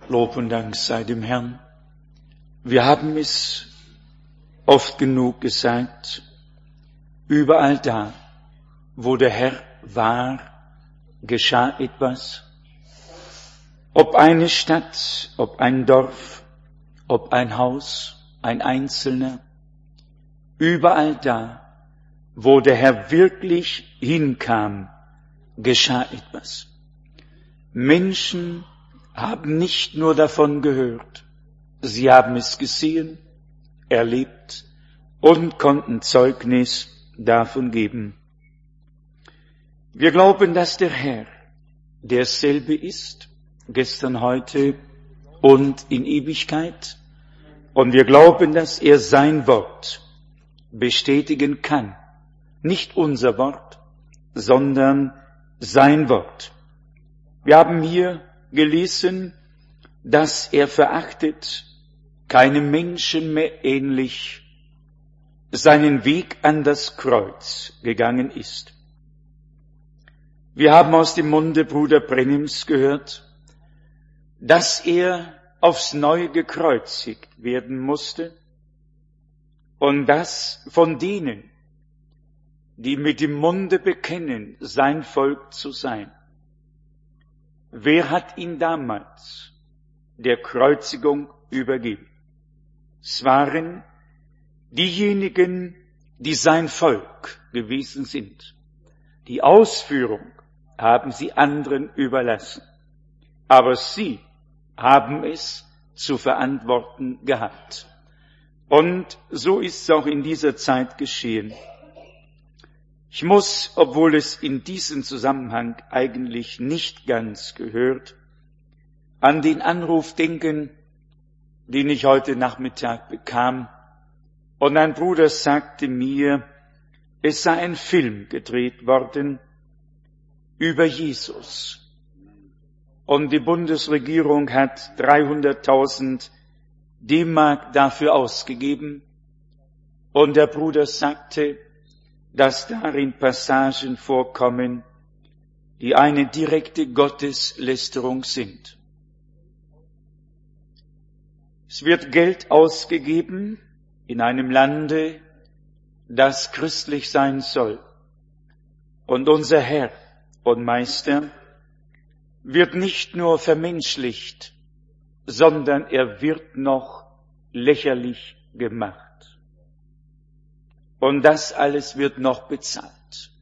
Lob und Dank sei dem Herrn. Wir haben es oft genug gesagt, überall da, wo der Herr war, geschah etwas. Ob eine Stadt, ob ein Dorf, ob ein Haus, ein Einzelner, überall da, wo der Herr wirklich hinkam, geschah etwas. Menschen haben nicht nur davon gehört, sie haben es gesehen, erlebt und konnten Zeugnis davon geben. Wir glauben, dass der Herr derselbe ist, gestern, heute und in Ewigkeit. Und wir glauben, dass er sein Wort bestätigen kann. Nicht unser Wort, sondern sein Wort. Wir haben hier gelesen, dass er verachtet, keinem Menschen mehr ähnlich, seinen Weg an das Kreuz gegangen ist. Wir haben aus dem Munde Bruder Brennims gehört, dass er aufs Neue gekreuzigt werden musste und dass von denen, die mit dem Munde bekennen, sein Volk zu sein. Wer hat ihn damals der Kreuzigung übergeben? Es waren diejenigen, die sein Volk gewesen sind. Die Ausführung haben sie anderen überlassen. Aber sie haben es zu verantworten gehabt. Und so ist es auch in dieser Zeit geschehen. Ich muss, obwohl es in diesem Zusammenhang eigentlich nicht ganz gehört, an den Anruf denken, den ich heute Nachmittag bekam. Und ein Bruder sagte mir, es sei ein Film gedreht worden über Jesus. Und die Bundesregierung hat 300.000 D-Mark dafür ausgegeben. Und der Bruder sagte, dass darin Passagen vorkommen, die eine direkte Gotteslästerung sind. Es wird Geld ausgegeben in einem Lande, das christlich sein soll. Und unser Herr und Meister wird nicht nur vermenschlicht, sondern er wird noch lächerlich gemacht. Und das alles wird noch bezahlt.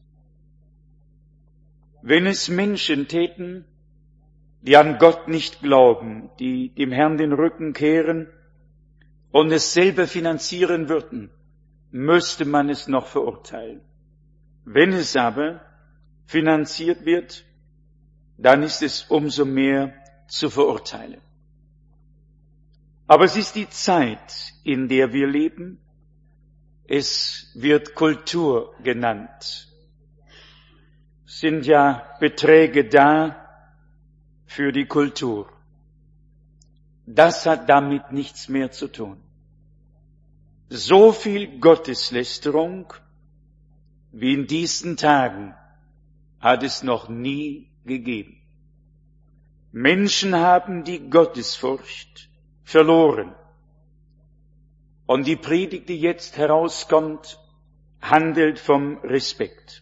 Wenn es Menschen täten, die an Gott nicht glauben, die dem Herrn den Rücken kehren und es selber finanzieren würden, müsste man es noch verurteilen. Wenn es aber finanziert wird, dann ist es umso mehr zu verurteilen. Aber es ist die Zeit, in der wir leben. Es wird Kultur genannt. Es sind ja Beträge da für die Kultur. Das hat damit nichts mehr zu tun. So viel Gotteslästerung wie in diesen Tagen hat es noch nie gegeben. Menschen haben die Gottesfurcht verloren. Und die Predigt, die jetzt herauskommt, handelt vom Respekt.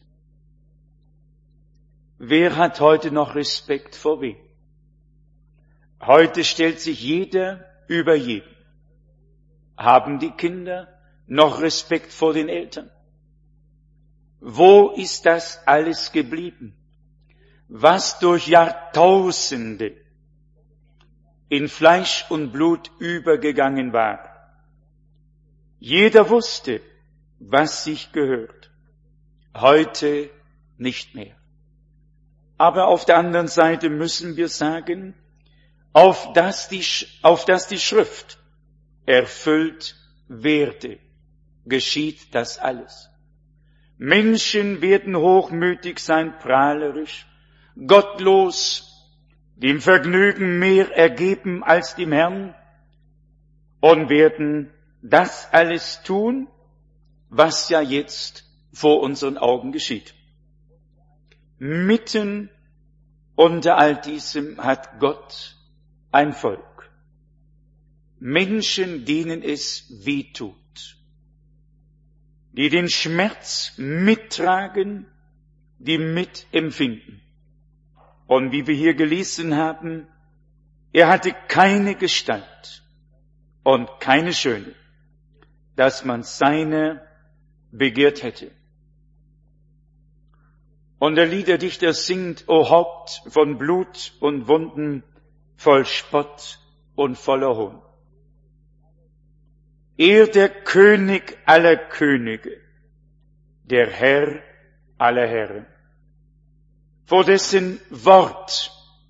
Wer hat heute noch Respekt vor wem? Heute stellt sich jeder über jeden. Haben die Kinder noch Respekt vor den Eltern? Wo ist das alles geblieben, was durch Jahrtausende in Fleisch und Blut übergegangen war? Jeder wusste, was sich gehört. Heute nicht mehr. Aber auf der anderen Seite müssen wir sagen, auf dass die Schrift erfüllt werde, geschieht das alles. Menschen werden hochmütig sein, prahlerisch, gottlos, dem Vergnügen mehr ergeben als dem Herrn und werden das alles tun, was ja jetzt vor unseren Augen geschieht. Mitten unter all diesem hat Gott ein Volk. Menschen, denen es weh tut, die den Schmerz mittragen, die mitempfinden. Und wie wir hier gelesen haben, er hatte keine Gestalt und keine Schöne, dass man seine begehrt hätte. Und der Liederdichter singt, O Haupt von Blut und Wunden, voll Spott und voller Hohn. Er, der König aller Könige, der Herr aller Herren, vor dessen Wort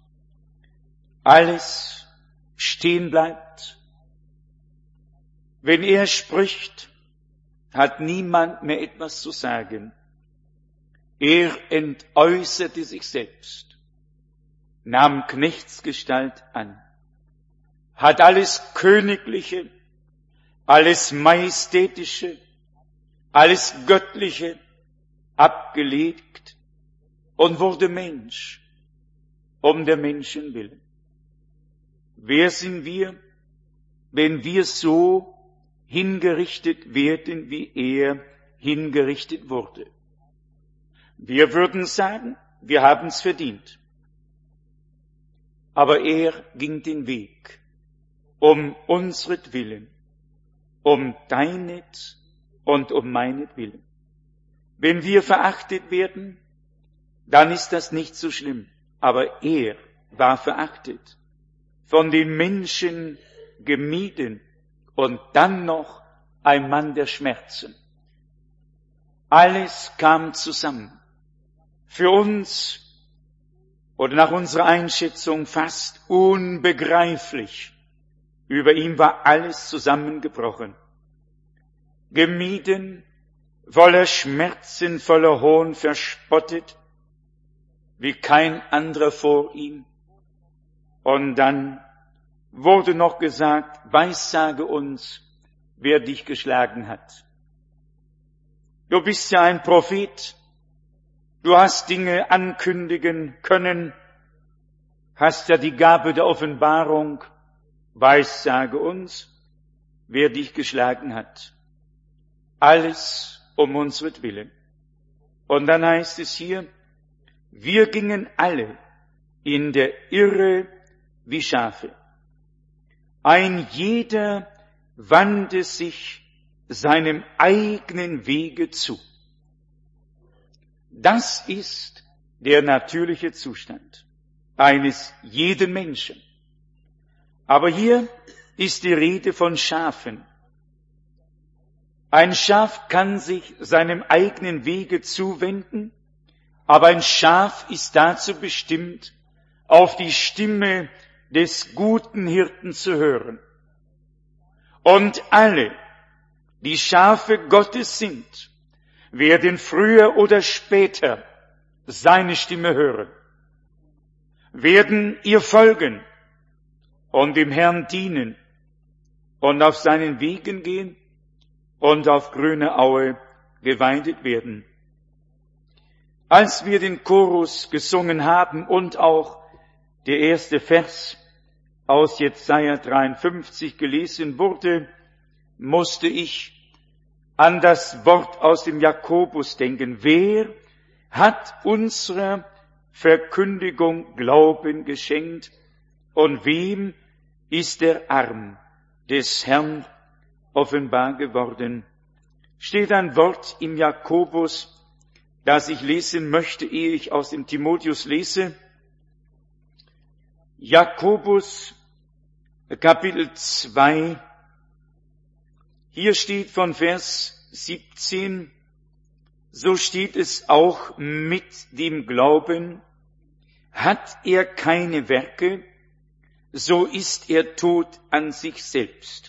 alles stehen bleibt. Wenn er spricht, hat niemand mehr etwas zu sagen. Er entäußerte sich selbst, nahm Knechtsgestalt an, hat alles Königliche, alles Majestätische, alles Göttliche abgelegt und wurde Mensch, um der Menschen willen. Wer sind wir, wenn wir so hingerichtet werden, wie er hingerichtet wurde? Wir würden sagen, wir haben es verdient. Aber er ging den Weg, um unsretwillen, um deinet und um meinetwillen. Wenn wir verachtet werden, dann ist das nicht so schlimm. Aber er war verachtet, von den Menschen gemieden und dann noch ein Mann der Schmerzen. Alles kam zusammen. Für uns, oder nach unserer Einschätzung fast unbegreiflich, über ihm war alles zusammengebrochen. Gemieden, voller Schmerzen, voller Hohn, verspottet, wie kein anderer vor ihm. Und dann wurde noch gesagt, weissage uns, wer dich geschlagen hat. Du bist ja ein Prophet, du hast Dinge ankündigen können, hast ja die Gabe der Offenbarung, weissage uns, wer dich geschlagen hat. Alles um unsretwillen. Und dann heißt es hier, wir gingen alle in der Irre wie Schafe. Ein jeder wandte sich seinem eigenen Wege zu. Das ist der natürliche Zustand eines jeden Menschen. Aber hier ist die Rede von Schafen. Ein Schaf kann sich seinem eigenen Wege zuwenden, aber ein Schaf ist dazu bestimmt, auf die Stimme des guten Hirten zu hören. Und alle, die Schafe Gottes sind, werden früher oder später seine Stimme hören, werden ihr folgen und dem Herrn dienen und auf seinen Wegen gehen und auf grüne Aue geweidet werden. Als wir den Chorus gesungen haben und auch der erste Vers aus Jesaja 53 gelesen wurde, musste ich an das Wort aus dem Jakobus denken. Wer hat unserer Verkündigung Glauben geschenkt und wem ist der Arm des Herrn offenbar geworden? Steht ein Wort im Jakobus, das ich lesen möchte, ehe ich aus dem Timotheus lese. Jakobus, Kapitel 2, hier steht von Vers 17, so steht es auch mit dem Glauben, hat er keine Werke, so ist er tot an sich selbst.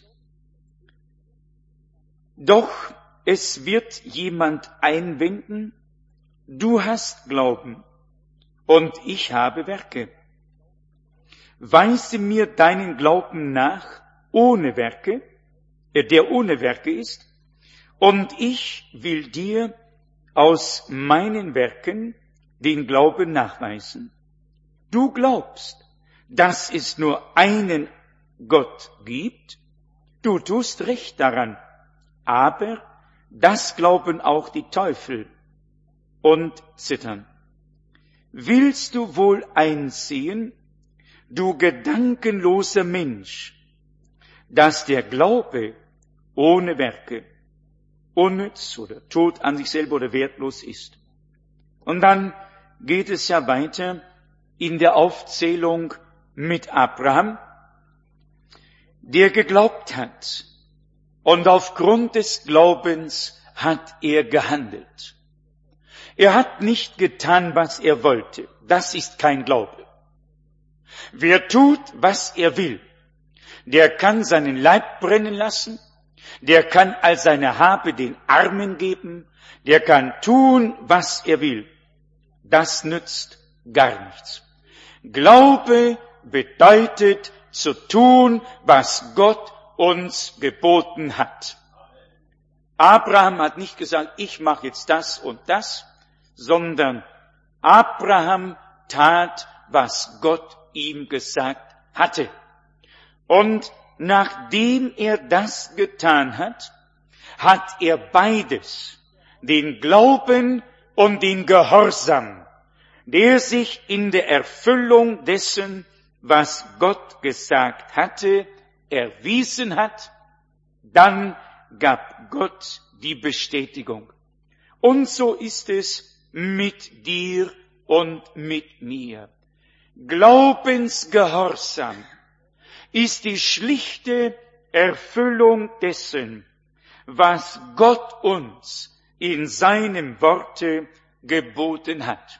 Doch es wird jemand einwenden, du hast Glauben und ich habe Werke. Weise mir deinen Glauben nach ohne Werke, der ohne Werke ist, und ich will dir aus meinen Werken den Glauben nachweisen. Du glaubst, dass es nur einen Gott gibt, Du tust recht daran, aber das glauben auch die Teufel und zittern. Willst du wohl einsehen, du gedankenloser Mensch, dass der Glaube ohne Werke unnütz oder tot an sich selber oder wertlos ist? Und dann geht es ja weiter in der Aufzählung mit Abraham, der geglaubt hat. Und aufgrund des Glaubens hat er gehandelt. Er hat nicht getan, was er wollte. Das ist kein Glaube. Wer tut, was er will, der kann seinen Leib brennen lassen, der kann all seine Habe den Armen geben, der kann tun, was er will. Das nützt gar nichts. Glaube bedeutet zu tun, was Gott uns geboten hat. Abraham hat nicht gesagt, ich mache jetzt das und das, sondern Abraham tat, was Gott ihm gesagt hatte. Und nachdem er das getan hat, hat er beides, den Glauben und den Gehorsam, der sich in der Erfüllung dessen, was Gott gesagt hatte, erwiesen hat, dann gab Gott die Bestätigung. Und so ist es mit dir und mit mir. Glaubensgehorsam ist die schlichte Erfüllung dessen, was Gott uns in seinem Worte geboten hat.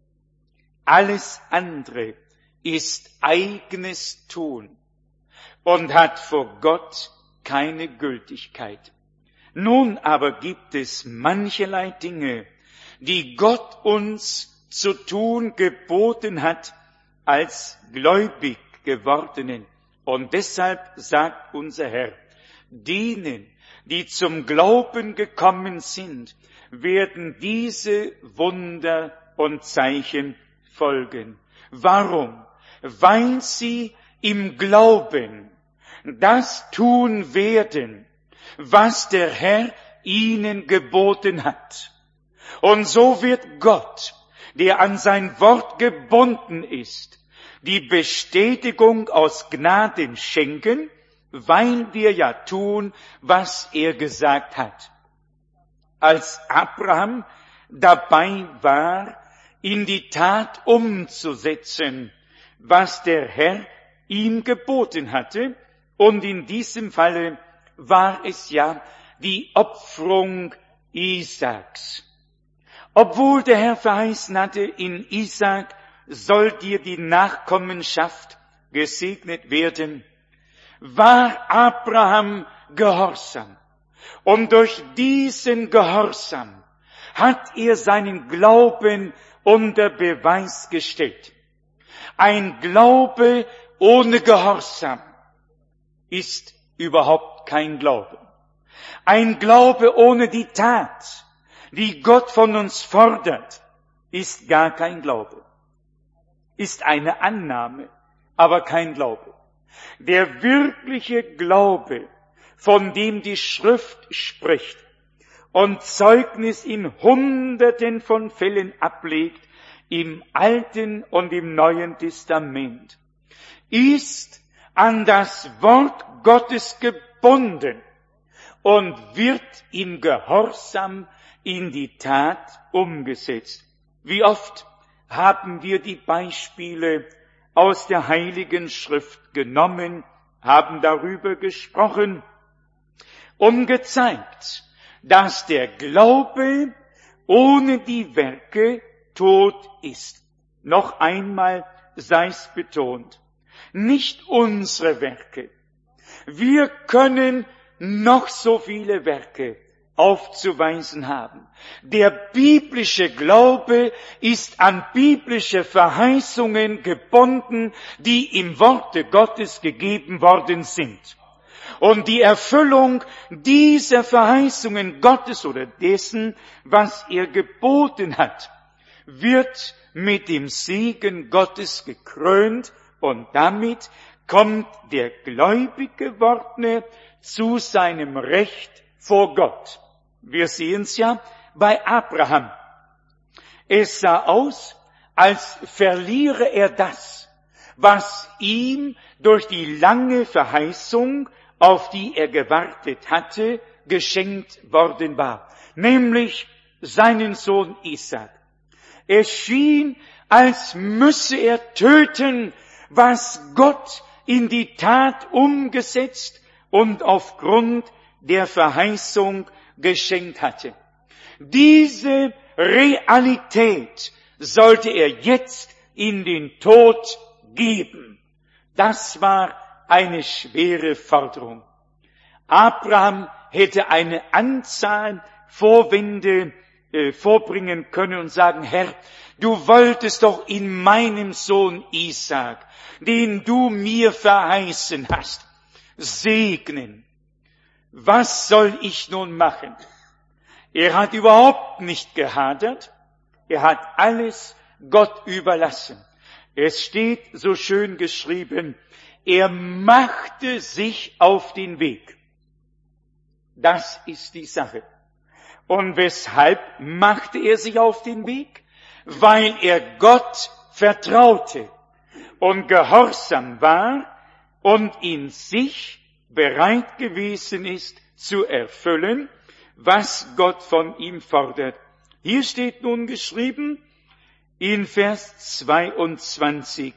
Alles andere ist eigenes Tun und hat vor Gott keine Gültigkeit. Nun aber gibt es mancherlei Dinge, die Gott uns zu tun geboten hat als gläubig gewordenen. Und deshalb sagt unser Herr, denen, die zum Glauben gekommen sind, werden diese Wunder und Zeichen folgen. Warum? Weil sie im Glauben das tun werden, was der Herr ihnen geboten hat. Und so wird Gott, der an sein Wort gebunden ist, die Bestätigung aus Gnaden schenken, weil wir ja tun, was er gesagt hat. Als Abraham dabei war, in die Tat umzusetzen, was der Herr ihm geboten hatte, und in diesem Falle war es ja die Opferung Isaaks. Obwohl der Herr verheißen hatte, in Isaak soll dir die Nachkommenschaft gesegnet werden, war Abraham gehorsam. Und durch diesen Gehorsam hat er seinen Glauben unter Beweis gestellt. Ein Glaube ohne Gehorsam ist überhaupt kein Glaube. Ein Glaube ohne die Tat, die Gott von uns fordert, ist gar kein Glaube. Ist eine Annahme, aber kein Glaube. Der wirkliche Glaube, von dem die Schrift spricht und Zeugnis in Hunderten von Fällen ablegt, im Alten und im Neuen Testament, ist an das Wort Gottes gebunden und wird im Gehorsam in die Tat umgesetzt. Wie oft haben wir die Beispiele aus der Heiligen Schrift genommen, haben darüber gesprochen und gezeigt, dass der Glaube ohne die Werke tot ist. Noch einmal sei es betont, nicht unsere Werke. Wir können noch so viele Werke aufzuweisen haben. Der biblische Glaube ist an biblische Verheißungen gebunden, die im Worte Gottes gegeben worden sind. Und die Erfüllung dieser Verheißungen Gottes oder dessen, was er geboten hat, wird mit dem Segen Gottes gekrönt und damit kommt der gläubig Gewordene zu seinem Recht vor Gott. Wir sehen es ja bei Abraham. Es sah aus, als verliere er das, was ihm durch die lange Verheißung, auf die er gewartet hatte, geschenkt worden war, nämlich seinen Sohn Isaak. Es schien, als müsse er töten, was Gott in die Tat umgesetzt und aufgrund der Verheißung geschenkt hatte. Diese Realität sollte er jetzt in den Tod geben. Das war eine schwere Forderung. Abraham hätte eine Anzahl Vorwände vorbringen können und sagen, Herr, du wolltest doch in meinem Sohn Isaak, den du mir verheißen hast, segnen. Was soll ich nun machen? Er hat überhaupt nicht gehadert. Er hat alles Gott überlassen. Es steht so schön geschrieben, er machte sich auf den Weg. Das ist die Sache. Und weshalb machte er sich auf den Weg? Weil er Gott vertraute und gehorsam war und in sich bereit gewesen ist zu erfüllen, was Gott von ihm fordert. Hier steht nun geschrieben in Vers 22,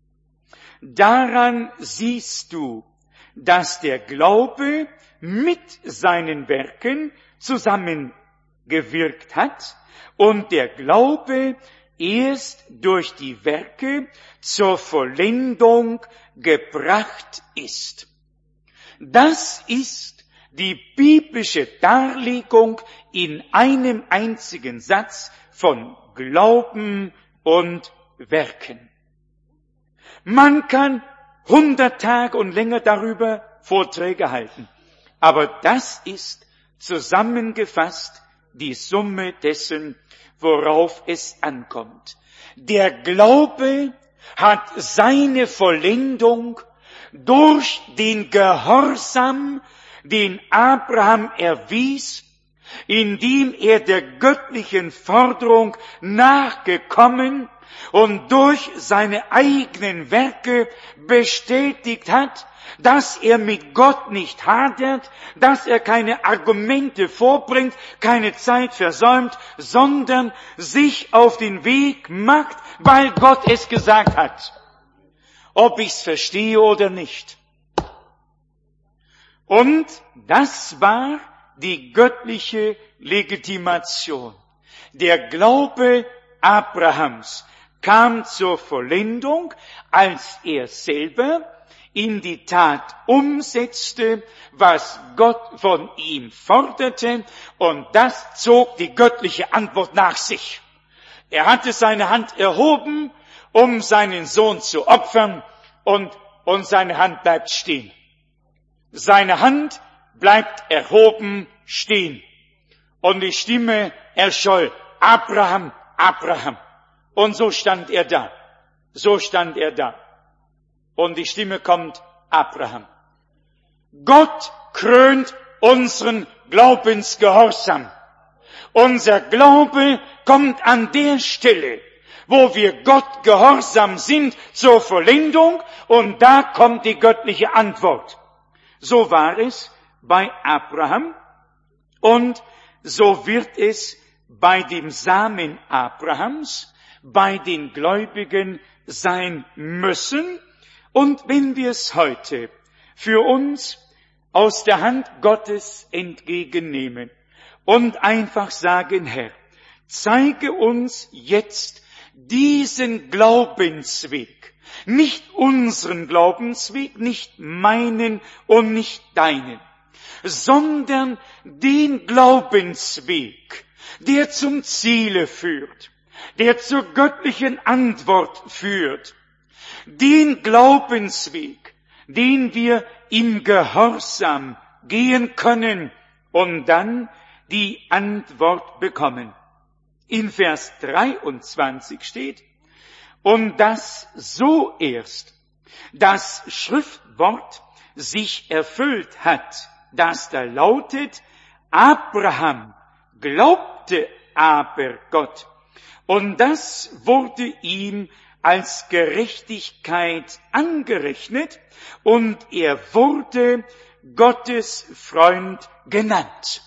daran siehst du, dass der Glaube mit seinen Werken zusammengewirkt hat und der Glaube erst durch die Werke zur Vollendung gebracht ist. Das ist die biblische Darlegung in einem einzigen Satz von Glauben und Werken. Man kann 100 Tage und länger darüber Vorträge halten, aber das ist zusammengefasst die Summe dessen, worauf es ankommt. Der Glaube hat seine Vollendung durch den Gehorsam, den Abraham erwies, indem er der göttlichen Forderung nachgekommen und durch seine eigenen Werke bestätigt hat, dass er mit Gott nicht hadert, dass er keine Argumente vorbringt, keine Zeit versäumt, sondern sich auf den Weg macht, weil Gott es gesagt hat. Ob ich's verstehe oder nicht. Und das war die göttliche Legitimation. Der Glaube Abrahams kam zur Vollendung, als er selber in die Tat umsetzte, was Gott von ihm forderte, und das zog die göttliche Antwort nach sich. Er hatte seine Hand erhoben, um seinen Sohn zu opfern, und seine Hand bleibt stehen. Seine Hand bleibt erhoben stehen. Und die Stimme erscholl, Abraham, Abraham. Und so stand er da. So stand er da. Und die Stimme kommt, Abraham. Gott krönt unseren Glaubensgehorsam. Unser Glaube kommt an der Stelle, wo wir Gott gehorsam sind, zur Vollendung, und da kommt die göttliche Antwort. So war es bei Abraham und so wird es bei dem Samen Abrahams, bei den Gläubigen sein müssen. Und wenn wir es heute für uns aus der Hand Gottes entgegennehmen und einfach sagen, Herr, zeige uns jetzt diesen Glaubensweg, nicht unseren Glaubensweg, nicht meinen und nicht deinen, sondern den Glaubensweg, der zum Ziele führt, der zur göttlichen Antwort führt, den Glaubensweg, den wir im Gehorsam gehen können und dann die Antwort bekommen. In Vers 23 steht, und dass so erst das Schriftwort sich erfüllt hat, das da lautet, Abraham glaubte aber Gott, und das wurde ihm als Gerechtigkeit angerechnet, und er wurde Gottes Freund genannt.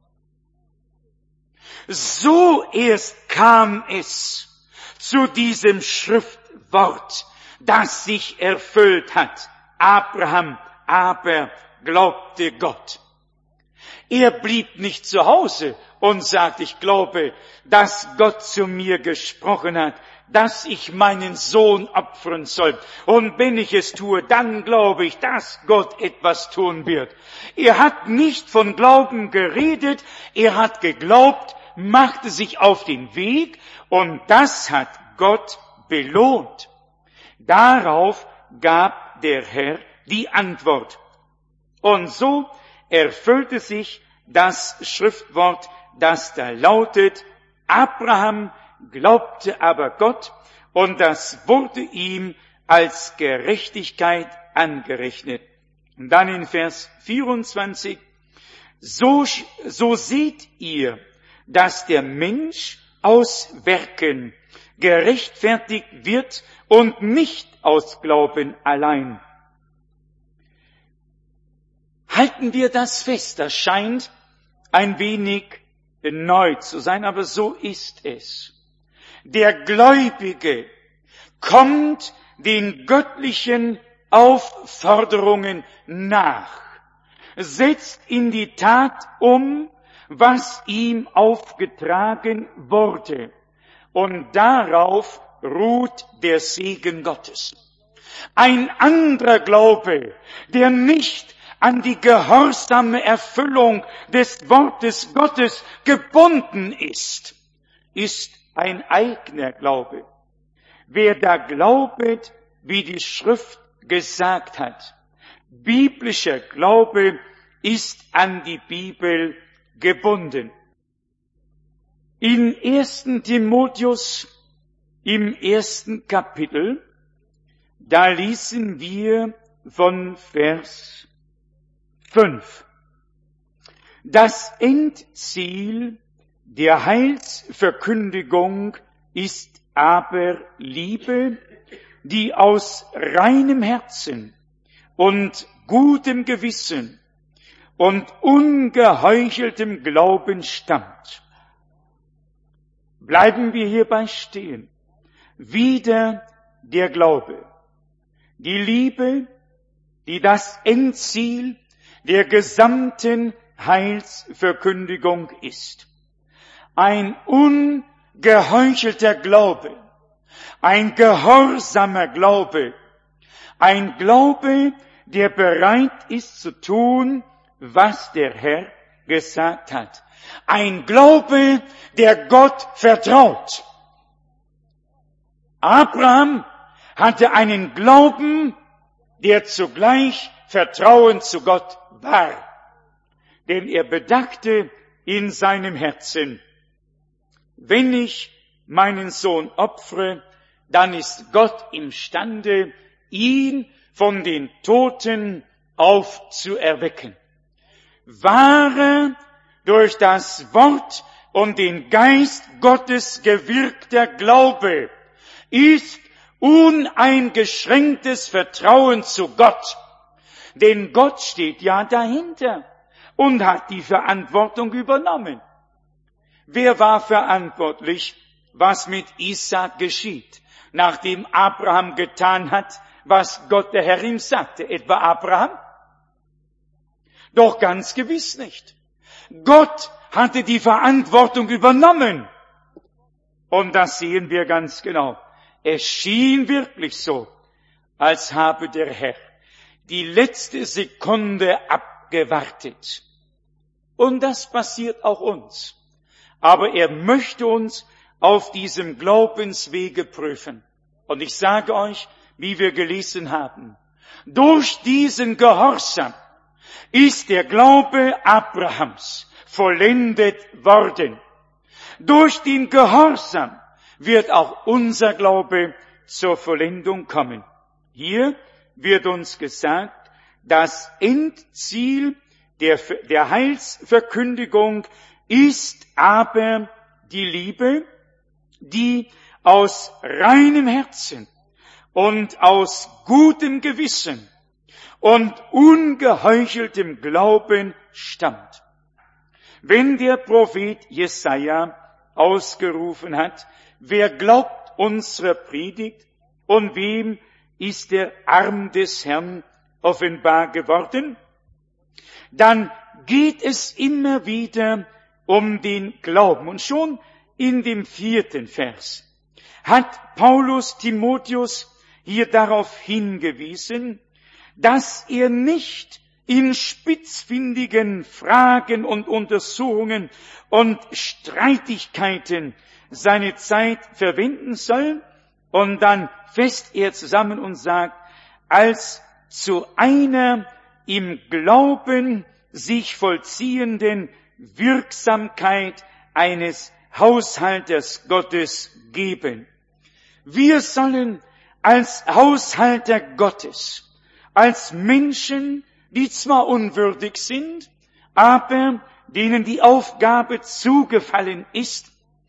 So erst kam es zu diesem Schriftwort, das sich erfüllt hat. Abraham aber glaubte Gott. Er blieb nicht zu Hause und sagte, ich glaube, dass Gott zu mir gesprochen hat, dass ich meinen Sohn opfern soll. Und wenn ich es tue, dann glaube ich, dass Gott etwas tun wird. Er hat nicht von Glauben geredet, er hat geglaubt, machte sich auf den Weg, und das hat Gott belohnt. Darauf gab der Herr die Antwort. Und so erfüllte sich das Schriftwort, das da lautet, Abraham glaubte aber Gott, und das wurde ihm als Gerechtigkeit angerechnet. Und dann in Vers 24, so seht ihr, dass der Mensch aus Werken gerechtfertigt wird und nicht aus Glauben allein. Halten wir das fest, das scheint ein wenig neu zu sein, aber so ist es. Der Gläubige kommt den göttlichen Aufforderungen nach, setzt in die Tat um, was ihm aufgetragen wurde, und darauf ruht der Segen Gottes. Ein anderer Glaube, der nicht an die gehorsame Erfüllung des Wortes Gottes gebunden ist ein eigener Glaube. Wer da glaubet, wie die Schrift gesagt hat, biblischer Glaube ist an die Bibel gebunden. In 1. Timotheus, im 1. Kapitel, da lesen wir von Vers 5. Das Endziel der Heilsverkündigung ist aber Liebe, die aus reinem Herzen und gutem Gewissen und ungeheucheltem Glauben stammt. Bleiben wir hierbei stehen. Wieder der Glaube. Die Liebe, die das Endziel der gesamten Heilsverkündigung ist. Ein ungeheuchelter Glaube, ein gehorsamer Glaube, ein Glaube, der bereit ist zu tun, was der Herr gesagt hat. Ein Glaube, der Gott vertraut. Abraham hatte einen Glauben, der zugleich Vertrauen zu Gott war. Denn er bedachte in seinem Herzen, wenn ich meinen Sohn opfere, dann ist Gott imstande, ihn von den Toten aufzuerwecken. Wahre, durch das Wort und den Geist Gottes gewirkter Glaube ist uneingeschränktes Vertrauen zu Gott. Denn Gott steht ja dahinter und hat die Verantwortung übernommen. Wer war verantwortlich, was mit Isaak geschieht, nachdem Abraham getan hat, was Gott der Herr ihm sagte? Etwa Abraham? Doch ganz gewiss nicht. Gott hatte die Verantwortung übernommen. Und das sehen wir ganz genau. Es schien wirklich so, als habe der Herr die letzte Sekunde abgewartet. Und das passiert auch uns. Aber er möchte uns auf diesem Glaubenswege prüfen. Und ich sage euch, wie wir gelesen haben, durch diesen Gehorsam ist der Glaube Abrahams vollendet worden. Durch den Gehorsam wird auch unser Glaube zur Vollendung kommen. Hier wird uns gesagt, das Endziel der Heilsverkündigung ist aber die Liebe, die aus reinem Herzen und aus gutem Gewissen und ungeheucheltem Glauben stammt. Wenn der Prophet Jesaja ausgerufen hat, wer glaubt unserer Predigt und wem ist der Arm des Herrn offenbar geworden, dann geht es immer wieder um den Glauben. Und schon in dem 4. Vers hat Paulus Timotheus hier darauf hingewiesen, dass er nicht in spitzfindigen Fragen und Untersuchungen und Streitigkeiten seine Zeit verwenden soll. Und dann fasst er zusammen und sagt, als zu einer im Glauben sich vollziehenden Wirksamkeit eines Haushalters Gottes geben. Wir sollen als Haushalter Gottes, als Menschen, die zwar unwürdig sind, aber denen die Aufgabe zugefallen ist,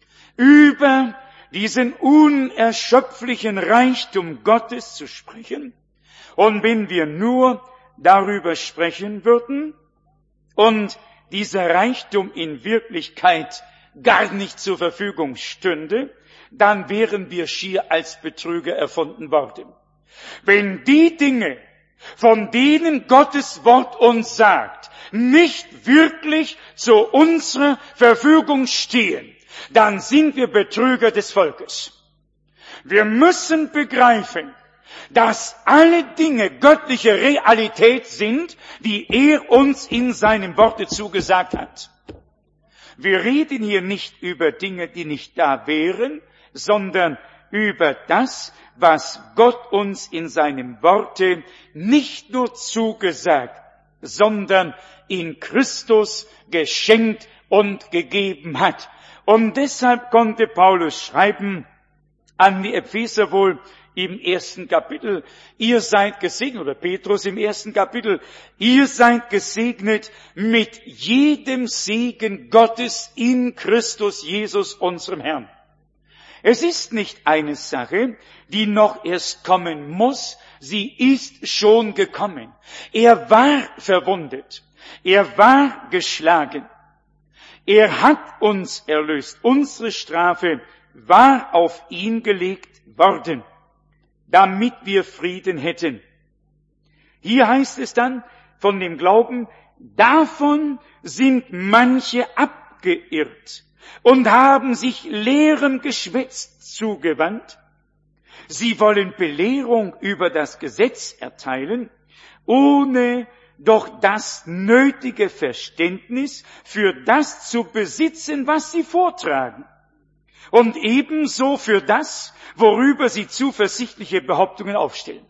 über diesen unerschöpflichen Reichtum Gottes zu sprechen. Und wenn wir nur darüber sprechen würden und dieser Reichtum in Wirklichkeit gar nicht zur Verfügung stünde, dann wären wir schier als Betrüger erfunden worden. Wenn die Dinge, von denen Gottes Wort uns sagt, nicht wirklich zu unserer Verfügung stehen, dann sind wir Betrüger des Volkes. Wir müssen begreifen, dass alle Dinge göttliche Realität sind, die er uns in seinem Worte zugesagt hat. Wir reden hier nicht über Dinge, die nicht da wären, sondern über das, was Gott uns in seinem Worte nicht nur zugesagt, sondern in Christus geschenkt und gegeben hat. Und deshalb konnte Paulus schreiben an die Epheser wohl im 1. Kapitel, ihr seid gesegnet, oder Petrus im 1. Kapitel, ihr seid gesegnet mit jedem Segen Gottes in Christus Jesus, unserem Herrn. Es ist nicht eine Sache, die noch erst kommen muss, sie ist schon gekommen. Er war verwundet, er war geschlagen, er hat uns erlöst, unsere Strafe war auf ihn gelegt worden, damit wir Frieden hätten. Hier heißt es dann von dem Glauben, davon sind manche abgeirrt und haben sich leerem Geschwätz zugewandt. Sie wollen Belehrung über das Gesetz erteilen, ohne doch das nötige Verständnis für das zu besitzen, was sie vortragen. Und ebenso für das, worüber sie zuversichtliche Behauptungen aufstellen.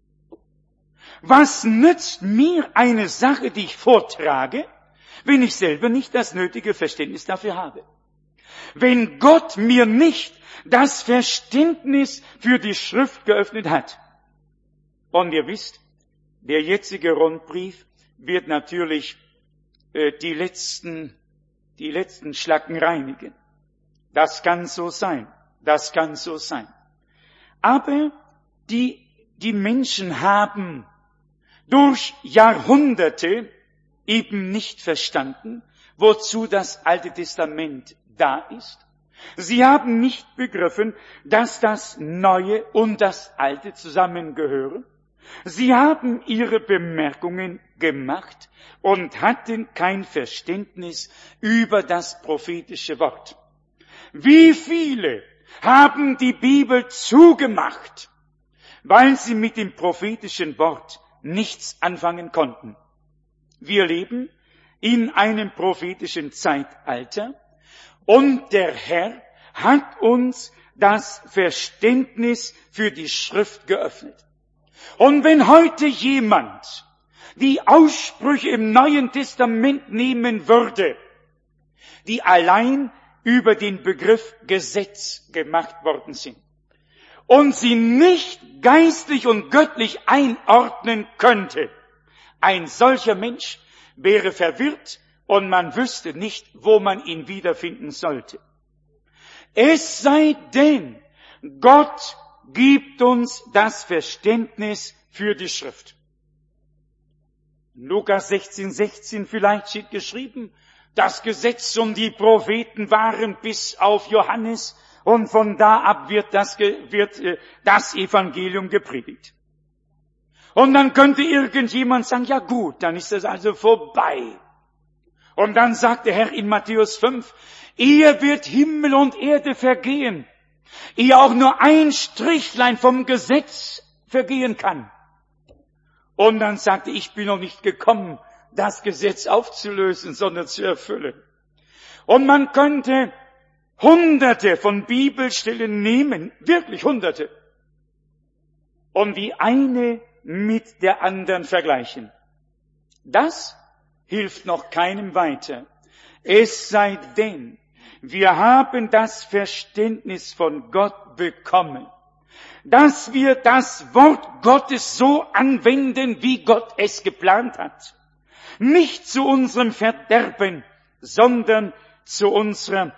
Was nützt mir eine Sache, die ich vortrage, wenn ich selber nicht das nötige Verständnis dafür habe? Wenn Gott mir nicht das Verständnis für die Schrift geöffnet hat. Und ihr wisst, der jetzige Rundbrief wird natürlich die letzten Schlacken reinigen. Das kann so sein, das kann so sein. Aber die Menschen haben durch Jahrhunderte eben nicht verstanden, wozu das Alte Testament da ist. Sie haben nicht begriffen, dass das Neue und das Alte zusammengehören. Sie haben ihre Bemerkungen gemacht und hatten kein Verständnis über das prophetische Wort. Wie viele haben die Bibel zugemacht, weil sie mit dem prophetischen Wort nichts anfangen konnten? Wir leben in einem prophetischen Zeitalter und der Herr hat uns das Verständnis für die Schrift geöffnet. Und wenn heute jemand die Aussprüche im Neuen Testament nehmen würde, die allein über den Begriff Gesetz gemacht worden sind, und sie nicht geistlich und göttlich einordnen könnte, ein solcher Mensch wäre verwirrt und man wüsste nicht, wo man ihn wiederfinden sollte. Es sei denn, Gott gibt uns das Verständnis für die Schrift. Lukas 16,16 vielleicht steht geschrieben, das Gesetz und die Propheten waren bis auf Johannes und von da ab wird das Evangelium gepredigt. Und dann könnte irgendjemand sagen, ja gut, dann ist das also vorbei. Und dann sagt der Herr in Matthäus 5, ehe wird Himmel und Erde vergehen, ehe auch nur ein Strichlein vom Gesetz vergehen kann. Und dann sagte ich bin noch nicht gekommen, das Gesetz aufzulösen, sondern zu erfüllen. Und man könnte Hunderte von Bibelstellen nehmen, wirklich Hunderte, und die eine mit der anderen vergleichen. Das hilft noch keinem weiter. Es sei denn, wir haben das Verständnis von Gott bekommen, dass wir das Wort Gottes so anwenden, wie Gott es geplant hat. Nicht zu unserem Verderben, sondern zu unserer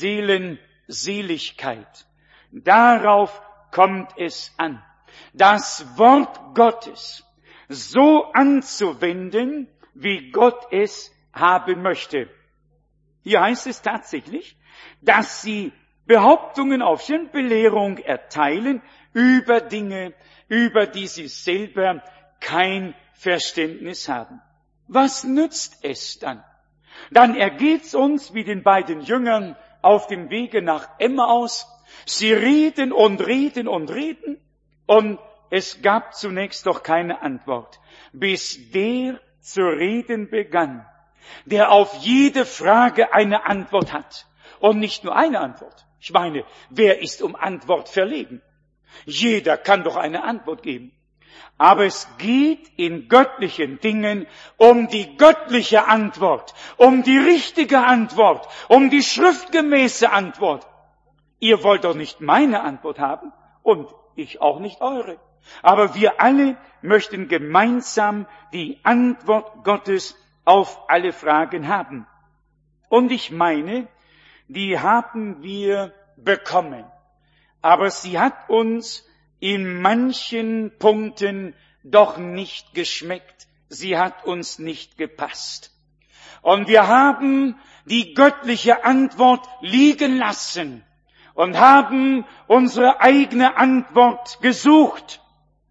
Seelenseligkeit. Darauf kommt es an, das Wort Gottes so anzuwenden, wie Gott es haben möchte. Hier heißt es tatsächlich, dass sie Behauptungen aufstellen, Belehrung erteilen über Dinge, über die sie selber kein Verständnis haben. Was nützt es dann? Dann ergeht's uns wie den beiden Jüngern auf dem Wege nach Emmaus. Sie reden und reden und reden und es gab zunächst doch keine Antwort, bis der zu reden begann, der auf jede Frage eine Antwort hat. Und nicht nur eine Antwort. Ich meine, wer ist um Antwort verlegen? Jeder kann doch eine Antwort geben. Aber es geht in göttlichen Dingen um die göttliche Antwort, um die richtige Antwort, um die schriftgemäße Antwort. Ihr wollt doch nicht meine Antwort haben und ich auch nicht eure. Aber wir alle möchten gemeinsam die Antwort Gottes auf alle Fragen haben. Und ich meine, die haben wir bekommen. Aber sie hat uns in manchen Punkten doch nicht geschmeckt. Sie hat uns nicht gepasst. Und wir haben die göttliche Antwort liegen lassen und haben unsere eigene Antwort gesucht.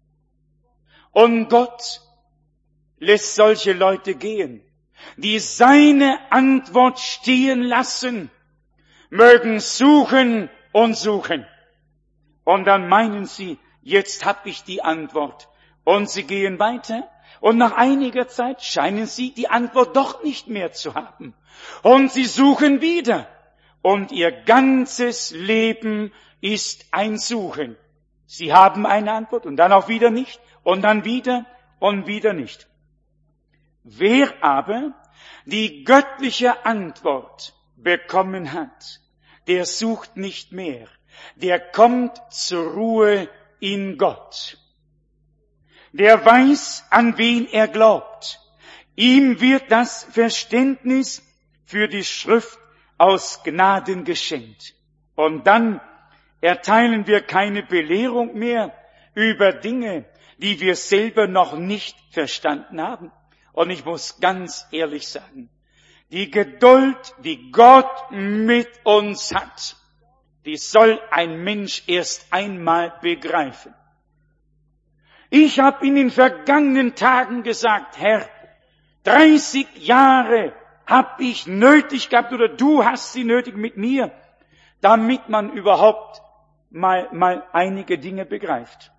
Und Gott lässt solche Leute gehen, die seine Antwort stehen lassen, mögen suchen und suchen. Und dann meinen sie, jetzt habe ich die Antwort. Und sie gehen weiter. Und nach einiger Zeit scheinen sie die Antwort doch nicht mehr zu haben. Und sie suchen wieder. Und ihr ganzes Leben ist ein Suchen. Sie haben eine Antwort und dann auch wieder nicht. Und dann wieder und wieder nicht. Wer aber die göttliche Antwort bekommen hat, der sucht nicht mehr. Der kommt zur Ruhe in Gott. Der weiß, an wen er glaubt. Ihm wird das Verständnis für die Schrift aus Gnaden geschenkt. Und dann erteilen wir keine Belehrung mehr über Dinge, die wir selber noch nicht verstanden haben. Und ich muss ganz ehrlich sagen, die Geduld, die Gott mit uns hat, die soll ein Mensch erst einmal begreifen. Ich habe in den vergangenen Tagen gesagt, Herr, 30 Jahre habe ich nötig gehabt, oder du hast sie nötig mit mir, damit man überhaupt mal einige Dinge begreift.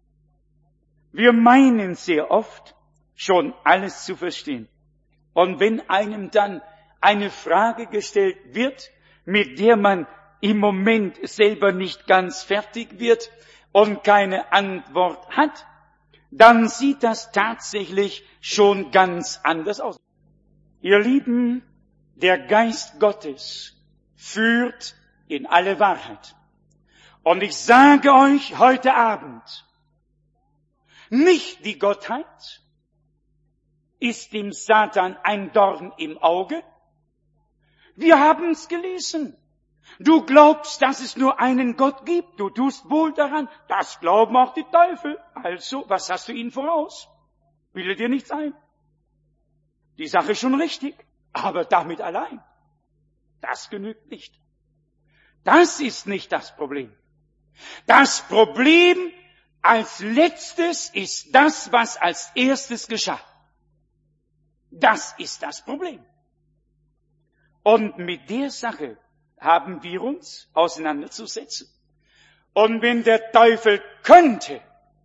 Wir meinen sehr oft, schon alles zu verstehen. Und wenn einem dann eine Frage gestellt wird, mit der man im Moment selber nicht ganz fertig wird und keine Antwort hat, dann sieht das tatsächlich schon ganz anders aus. Ihr Lieben, der Geist Gottes führt in alle Wahrheit. Und ich sage euch heute Abend, nicht die Gottheit ist dem Satan ein Dorn im Auge. Wir haben es gelesen. Du glaubst, dass es nur einen Gott gibt. Du tust wohl daran. Das glauben auch die Teufel. Also, was hast du ihnen voraus? Bilde dir nichts ein. Die Sache ist schon richtig, aber damit allein. Das genügt nicht. Das ist nicht das Problem. Das Problem als letztes ist das, was als erstes geschah. Das ist das Problem. Und mit der Sache haben wir uns auseinanderzusetzen. Und wenn der Teufel könnte,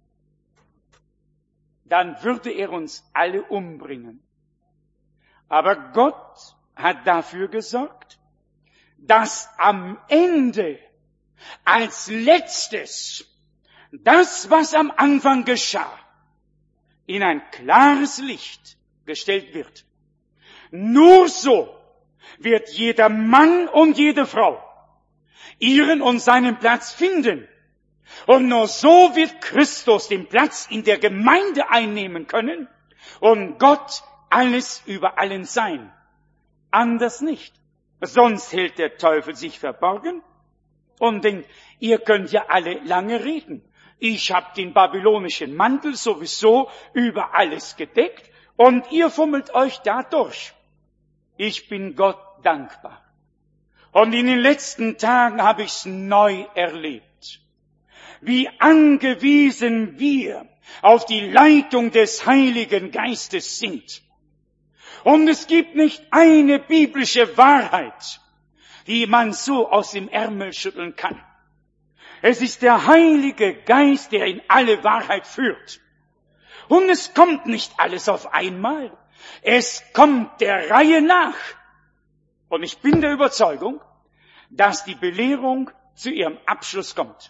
dann würde er uns alle umbringen. Aber Gott hat dafür gesorgt, dass am Ende als letztes das, was am Anfang geschah, in ein klares Licht gestellt wird. Nur so wird jeder Mann und jede Frau ihren und seinen Platz finden. Und nur so wird Christus den Platz in der Gemeinde einnehmen können und Gott alles über allen sein. Anders nicht. Sonst hält der Teufel sich verborgen und denkt, ihr könnt ja alle lange reden. Ich habe den babylonischen Mantel sowieso über alles gedeckt und ihr fummelt euch da durch. Ich bin Gott dankbar. Und in den letzten Tagen habe ich es neu erlebt, wie angewiesen wir auf die Leitung des Heiligen Geistes sind. Und es gibt nicht eine biblische Wahrheit, die man so aus dem Ärmel schütteln kann. Es ist der Heilige Geist, der in alle Wahrheit führt. Und es kommt nicht alles auf einmal. Es kommt der Reihe nach. Und ich bin der Überzeugung, dass die Belehrung zu ihrem Abschluss kommt.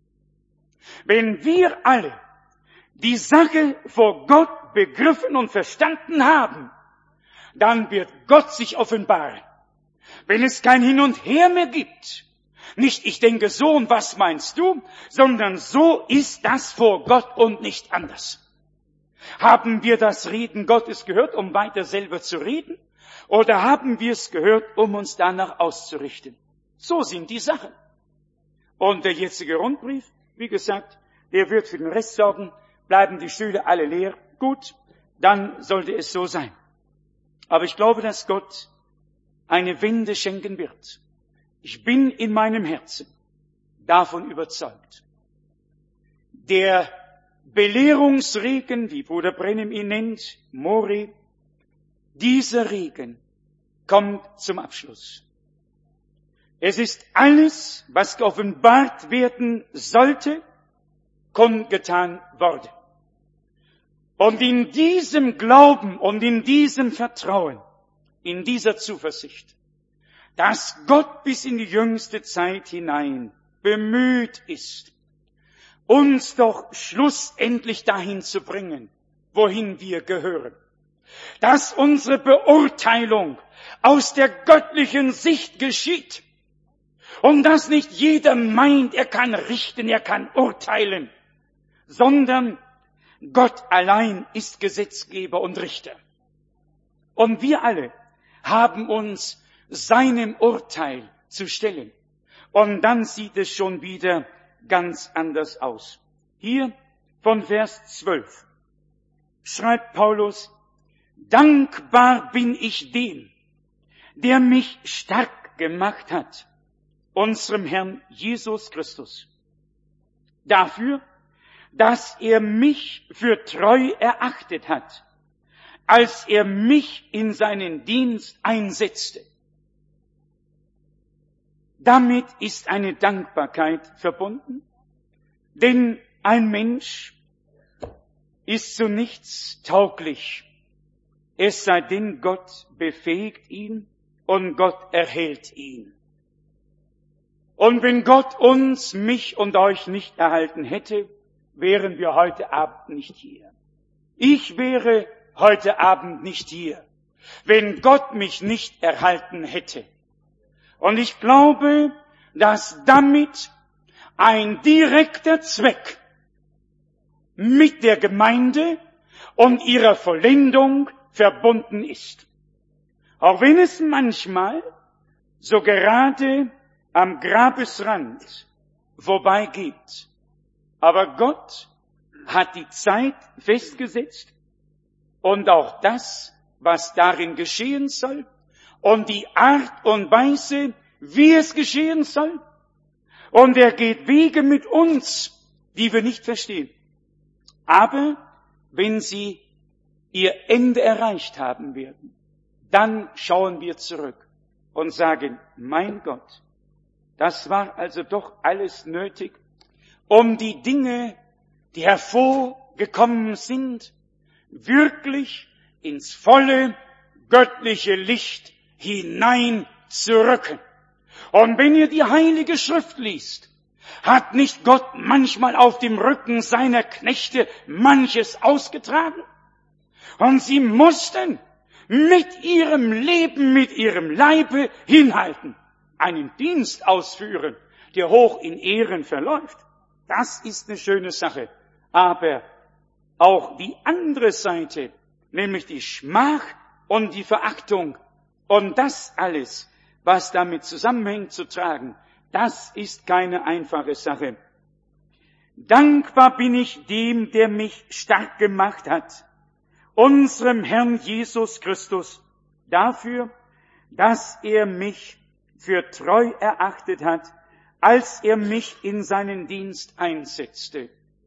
Wenn wir alle die Sache vor Gott begriffen und verstanden haben, dann wird Gott sich offenbaren. Wenn es kein Hin und Her mehr gibt, nicht ich denke so und was meinst du, sondern so ist das vor Gott und nicht anders. Haben wir das Reden Gottes gehört, um weiter selber zu reden? Oder haben wir es gehört, um uns danach auszurichten? So sind die Sachen. Und der jetzige Rundbrief, wie gesagt, der wird für den Rest sorgen. Bleiben die Stühle alle leer? Gut, dann sollte es so sein. Aber ich glaube, dass Gott eine Wende schenken wird. Ich bin in meinem Herzen davon überzeugt. Der Belehrungsregen, wie Bruder Brennim ihn nennt, Mori, dieser Regen kommt zum Abschluss. Es ist alles, was geoffenbart werden sollte, kundgetan worden. Und in diesem Glauben und in diesem Vertrauen, in dieser Zuversicht, dass Gott bis in die jüngste Zeit hinein bemüht ist, uns doch schlussendlich dahin zu bringen, wohin wir gehören. Dass unsere Beurteilung aus der göttlichen Sicht geschieht. Und dass nicht jeder meint, er kann richten, er kann urteilen, sondern Gott allein ist Gesetzgeber und Richter. Und wir alle haben uns seinem Urteil zu stellen. Und dann sieht es schon wieder ganz anders aus. Hier von Vers 12 schreibt Paulus, dankbar bin ich dem, der mich stark gemacht hat, unserem Herrn Jesus Christus, dafür, dass er mich für treu erachtet hat, als er mich in seinen Dienst einsetzte. Damit ist eine Dankbarkeit verbunden, denn ein Mensch ist zu nichts tauglich, es sei denn, Gott befähigt ihn und Gott erhält ihn. Und wenn Gott uns, mich und euch nicht erhalten hätte, wären wir heute Abend nicht hier. Ich wäre heute Abend nicht hier, wenn Gott mich nicht erhalten hätte. Und ich glaube, dass damit ein direkter Zweck mit der Gemeinde und ihrer Vollendung verbunden ist. Auch wenn es manchmal so gerade am Grabesrand vorbeigeht. Aber Gott hat die Zeit festgesetzt und auch das, was darin geschehen soll und die Art und Weise, wie es geschehen soll. Und er geht Wege mit uns, die wir nicht verstehen. Aber wenn sie ihr Ende erreicht haben werden, dann schauen wir zurück und sagen, mein Gott, das war also doch alles nötig, um die Dinge, die hervorgekommen sind, wirklich ins volle göttliche Licht hineinzurücken. Und wenn ihr die Heilige Schrift liest, hat nicht Gott manchmal auf dem Rücken seiner Knechte manches ausgetragen? Und sie mussten mit ihrem Leben, mit ihrem Leibe hinhalten, einen Dienst ausführen, der hoch in Ehren verläuft. Das ist eine schöne Sache. Aber auch die andere Seite, nämlich die Schmach und die Verachtung und das alles, was damit zusammenhängt, zu tragen, das ist keine einfache Sache. Dankbar bin ich dem, der mich stark gemacht hat, unserem Herrn Jesus Christus, dafür, dass er mich für treu erachtet hat, als er mich in seinen Dienst einsetzte.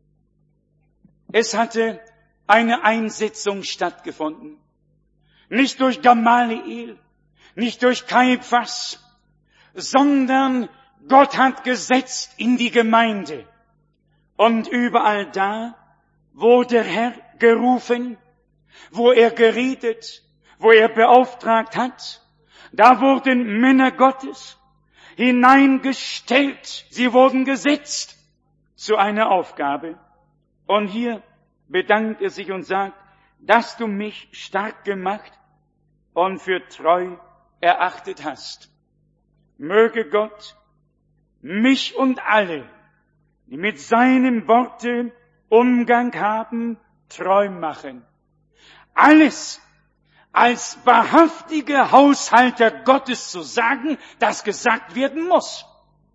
Es hatte eine Einsetzung stattgefunden. Nicht durch Gamaliel, nicht durch Kaiphas, sondern Gott hat gesetzt in die Gemeinde. Und überall da, wo der Herr gerufen, wo er geredet, wo er beauftragt hat, da wurden Männer Gottes hineingestellt. Sie wurden gesetzt zu einer Aufgabe. Und hier bedankt er sich und sagt, dass du mich stark gemacht und für treu erachtet hast. Möge Gott mich und alle, die mit seinem Worte Umgang haben, treu machen. Alles als wahrhaftige Haushalter Gottes zu sagen, das gesagt werden muss.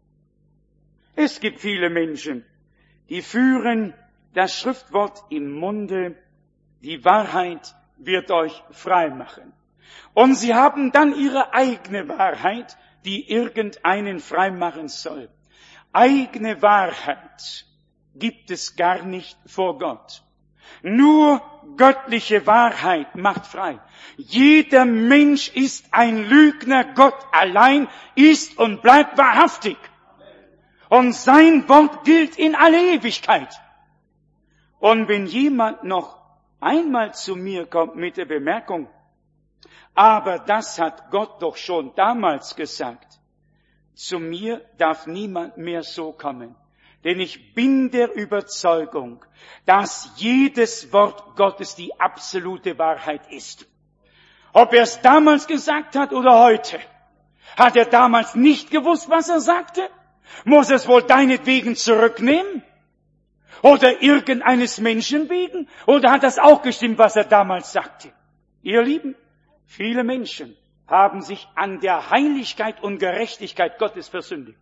Es gibt viele Menschen, die führen das Schriftwort im Munde, die Wahrheit wird euch frei machen. Und sie haben dann ihre eigene Wahrheit, die irgendeinen frei machen soll. Eigene Wahrheit gibt es gar nicht vor Gott. Nur göttliche Wahrheit macht frei. Jeder Mensch ist ein Lügner, Gott allein ist und bleibt wahrhaftig. Und sein Wort gilt in alle Ewigkeit. Und wenn jemand noch einmal zu mir kommt mit der Bemerkung, aber das hat Gott doch schon damals gesagt, zu mir darf niemand mehr so kommen. Denn ich bin der Überzeugung, dass jedes Wort Gottes die absolute Wahrheit ist. Ob er es damals gesagt hat oder heute. Hat er damals nicht gewusst, was er sagte? Muss er es wohl deinetwegen zurücknehmen? Oder irgendeines Menschen wegen? Oder hat das auch gestimmt, was er damals sagte? Ihr Lieben, viele Menschen haben sich an der Heiligkeit und Gerechtigkeit Gottes versündigt.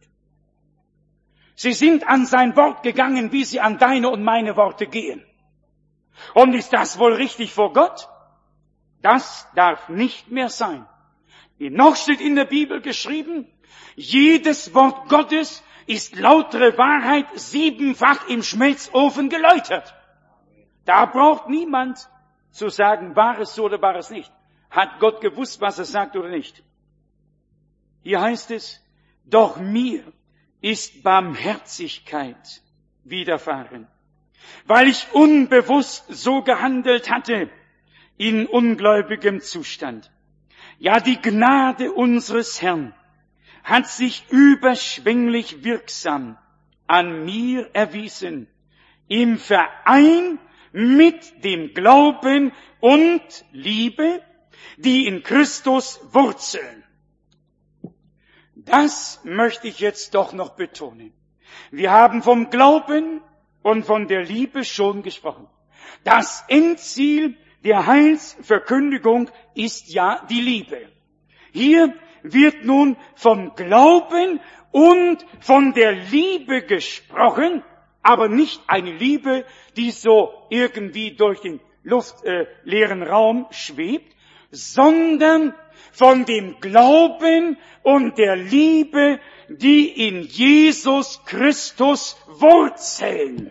Sie sind an sein Wort gegangen, wie sie an deine und meine Worte gehen. Und ist das wohl richtig vor Gott? Das darf nicht mehr sein. Noch steht in der Bibel geschrieben, jedes Wort Gottes ist lautere Wahrheit 7-fach im Schmelzofen geläutert. Da braucht niemand zu sagen, war es so oder war es nicht. Hat Gott gewusst, was er sagt oder nicht? Hier heißt es, doch mir ist Barmherzigkeit widerfahren, weil ich unbewusst so gehandelt hatte in ungläubigem Zustand. Ja, die Gnade unseres Herrn hat sich überschwänglich wirksam an mir erwiesen, im Verein mit dem Glauben und Liebe, die in Christus wurzeln. Das möchte ich jetzt doch noch betonen. Wir haben vom Glauben und von der Liebe schon gesprochen. Das Endziel der Heilsverkündigung ist ja die Liebe. Hier wird nun vom Glauben und von der Liebe gesprochen, aber nicht eine Liebe, die so irgendwie durch den luftleeren Raum schwebt, sondern von dem Glauben und der Liebe, die in Jesus Christus wurzeln.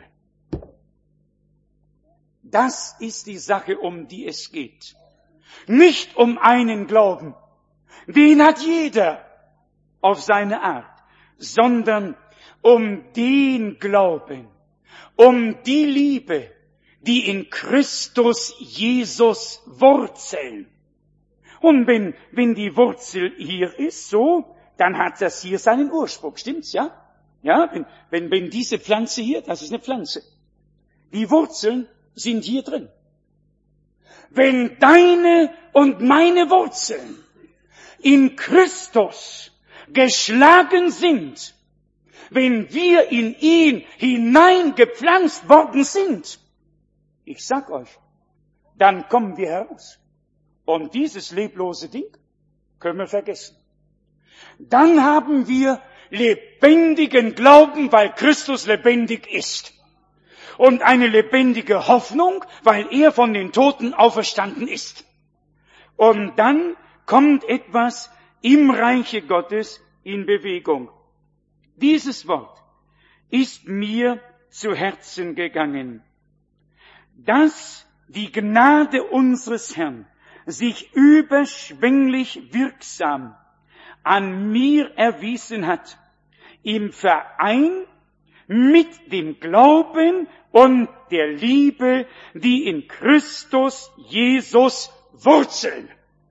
Das ist die Sache, um die es geht. Nicht um einen Glauben, den hat jeder auf seine Art, sondern um den Glauben, um die Liebe, die in Christus Jesus wurzeln. Und wenn die Wurzel hier ist, so, dann hat das hier seinen Ursprung, stimmt's, ja? Ja, wenn diese Pflanze hier, das ist eine Pflanze. Die Wurzeln sind hier drin. Wenn deine und meine Wurzeln in Christus geschlagen sind, wenn wir in ihn hineingepflanzt worden sind, ich sag euch, dann kommen wir heraus. Und dieses leblose Ding können wir vergessen. Dann haben wir lebendigen Glauben, weil Christus lebendig ist. Und eine lebendige Hoffnung, weil er von den Toten auferstanden ist. Und dann kommt etwas im Reiche Gottes in Bewegung. Dieses Wort ist mir zu Herzen gegangen, dass die Gnade unseres Herrn sich überschwänglich wirksam an mir erwiesen hat, im Verein mit dem Glauben und der Liebe, die in Christus Jesus wurzeln.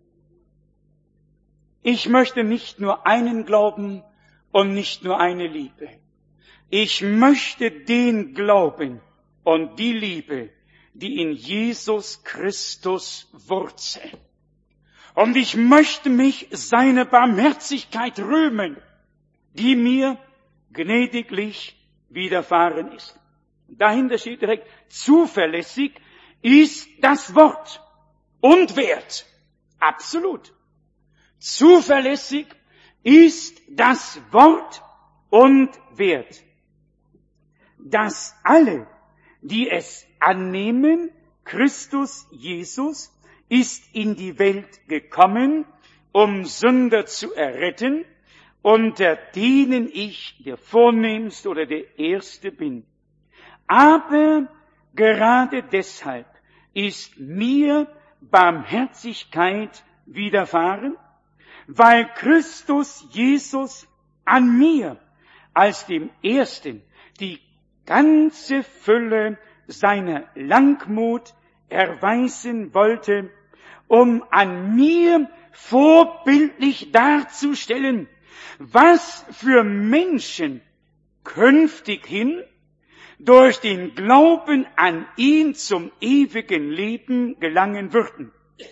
Ich möchte nicht nur einen Glauben und nicht nur eine Liebe. Ich möchte den Glauben und die Liebe, die in Jesus Christus wurzeln. Und ich möchte mich seiner Barmherzigkeit rühmen, die mir gnädiglich widerfahren ist. Dahinter steht direkt, zuverlässig ist das Wort und wert. Absolut. Zuverlässig ist das Wort und wert, dass alle, die es annehmen, Christus Jesus ist in die Welt gekommen, um Sünder zu erretten, unter denen ich der Vornehmste oder der Erste bin. Aber gerade deshalb ist mir Barmherzigkeit widerfahren, weil Christus Jesus an mir als dem Ersten die ganze Fülle seiner Langmut erweisen wollte, um an mir vorbildlich darzustellen, was für Menschen künftig hin durch den Glauben an ihn zum ewigen Leben gelangen würden.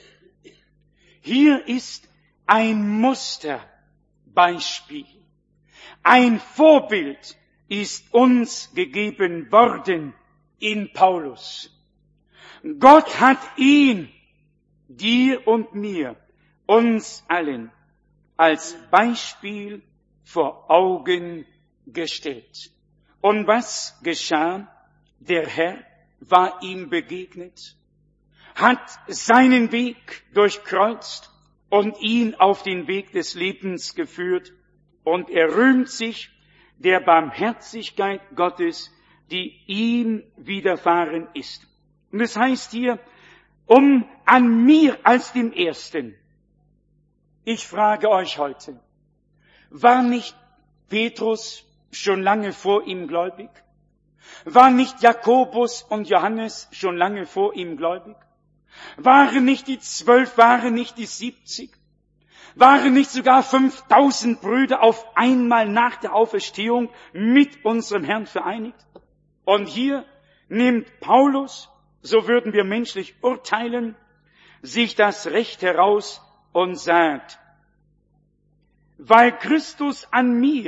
Hier ist ein Musterbeispiel. Ein Vorbild ist uns gegeben worden in Paulus. Gott hat ihn, dir und mir, uns allen, als Beispiel vor Augen gestellt. Und was geschah? Der Herr war ihm begegnet, hat seinen Weg durchkreuzt und ihn auf den Weg des Lebens geführt, und er rühmt sich der Barmherzigkeit Gottes, die ihm widerfahren ist. Und es heißt hier, um an mir als dem Ersten. Ich frage euch heute, war nicht Petrus schon lange vor ihm gläubig? War nicht Jakobus und Johannes schon lange vor ihm gläubig? Waren nicht die 12, waren nicht die 70? Waren nicht sogar 5000 Brüder auf einmal nach der Auferstehung mit unserem Herrn vereinigt? Und hier nimmt Paulus, so würden wir menschlich urteilen, sich das Recht heraus und sagt, weil Christus an mir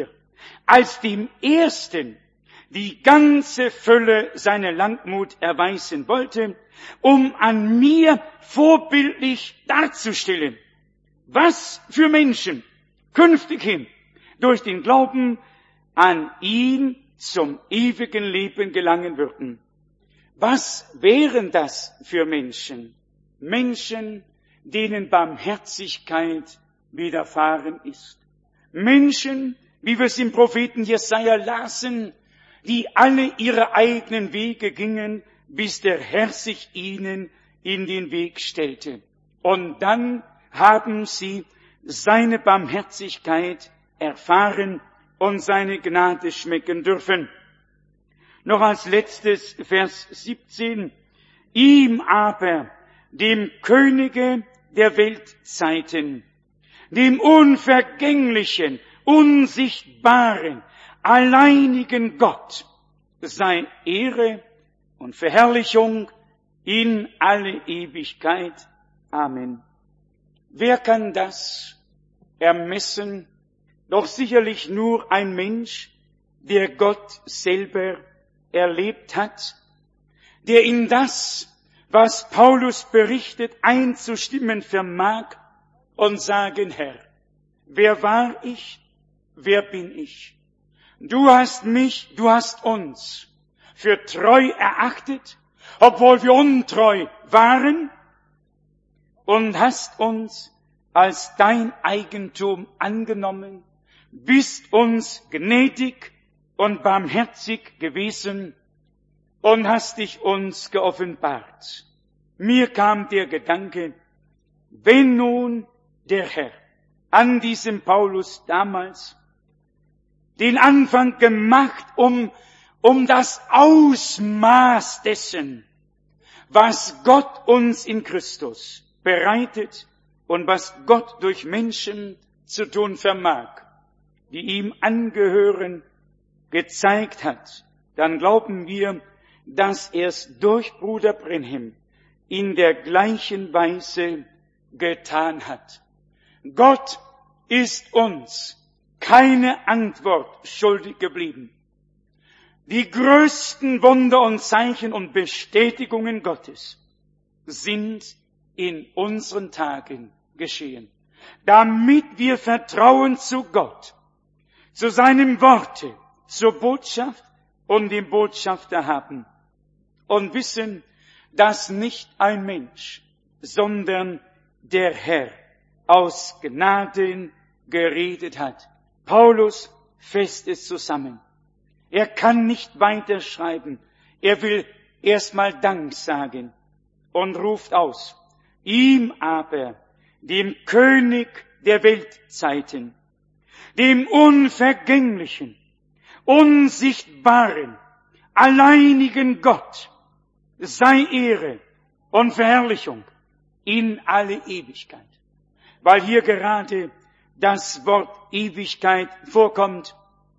als dem Ersten die ganze Fülle seiner Langmut erweisen wollte, um an mir vorbildlich darzustellen, was für Menschen künftig hin durch den Glauben an ihn zum ewigen Leben gelangen würden. Was wären das für Menschen? Menschen, denen Barmherzigkeit widerfahren ist. Menschen, wie wir es im Propheten Jesaja lasen, die alle ihre eigenen Wege gingen, bis der Herr sich ihnen in den Weg stellte. Und dann haben sie seine Barmherzigkeit erfahren und seine Gnade schmecken dürfen. Noch als letztes Vers 17. Ihm aber, dem Könige der Weltzeiten, dem unvergänglichen, unsichtbaren, alleinigen Gott, sei Ehre und Verherrlichung in alle Ewigkeit. Amen. Wer kann das ermessen? Doch sicherlich nur ein Mensch, der Gott selber erlebt hat, der in das, was Paulus berichtet, einzustimmen vermag und sagen, Herr, wer war ich? Wer bin ich? Du hast mich, du hast uns für treu erachtet, obwohl wir untreu waren, und hast uns als dein Eigentum angenommen, bist uns gnädig und barmherzig gewesen und hast dich uns geoffenbart. Mir kam der Gedanke, wenn nun der Herr an diesem Paulus damals den Anfang gemacht, um das Ausmaß dessen, was Gott uns in Christus bereitet und was Gott durch Menschen zu tun vermag, die ihm angehören, gezeigt hat, dann glauben wir, dass er es durch Bruder Brenhem in der gleichen Weise getan hat. Gott ist uns keine Antwort schuldig geblieben. Die größten Wunder und Zeichen und Bestätigungen Gottes sind in unseren Tagen geschehen, damit wir Vertrauen zu Gott, zu seinem Worte, zur Botschaft und dem Botschafter haben und wissen, dass nicht ein Mensch, sondern der Herr aus Gnaden geredet hat. Paulus fasst es zusammen. Er kann nicht weiterschreiben. Er will erstmal Dank sagen und ruft aus. Ihm aber, dem König der Weltzeiten, dem unvergänglichen, unsichtbaren, alleinigen Gott, sei Ehre und Verherrlichung in alle Ewigkeit. Weil hier gerade das Wort Ewigkeit vorkommt,